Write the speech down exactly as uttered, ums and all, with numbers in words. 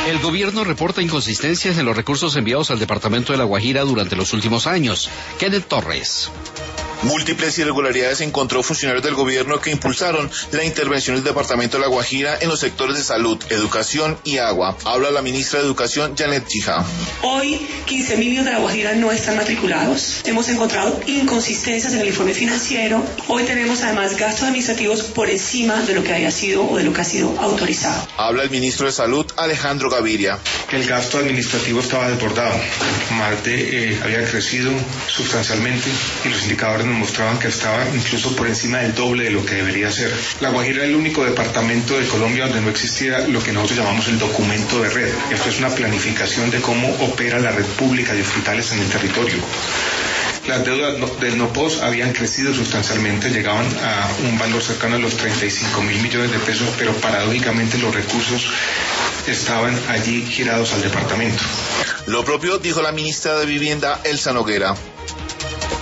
El gobierno reporta inconsistencias en los recursos enviados al departamento de La Guajira durante los últimos años. Kenneth Torres. Múltiples irregularidades encontró funcionarios del gobierno que impulsaron la intervención del departamento de La Guajira en los sectores de salud, educación y agua. Habla la ministra de Educación, Janet Chija. Hoy, quince mil niños de La Guajira no están matriculados. Hemos encontrado inconsistencias en el informe financiero. Hoy tenemos además gastos administrativos por encima de lo que haya sido o de lo que ha sido autorizado. Habla el ministro de Salud, Alejandro Gaviria. Que el gasto administrativo estaba desbordado. Marte eh, había crecido sustancialmente y los indicadores nos mostraban que estaba incluso por encima del doble de lo que debería ser. La Guajira era el único departamento de Colombia donde no existía lo que nosotros llamamos el documento de red. Esto es una planificación de cómo opera la red pública de hospitales en el territorio. Las deudas del NOPOS habían crecido sustancialmente, llegaban a un valor cercano a los treinta y cinco mil millones de pesos, pero paradójicamente los recursos estaban allí girados al departamento. Lo propio dijo la ministra de Vivienda, Elsa Noguera.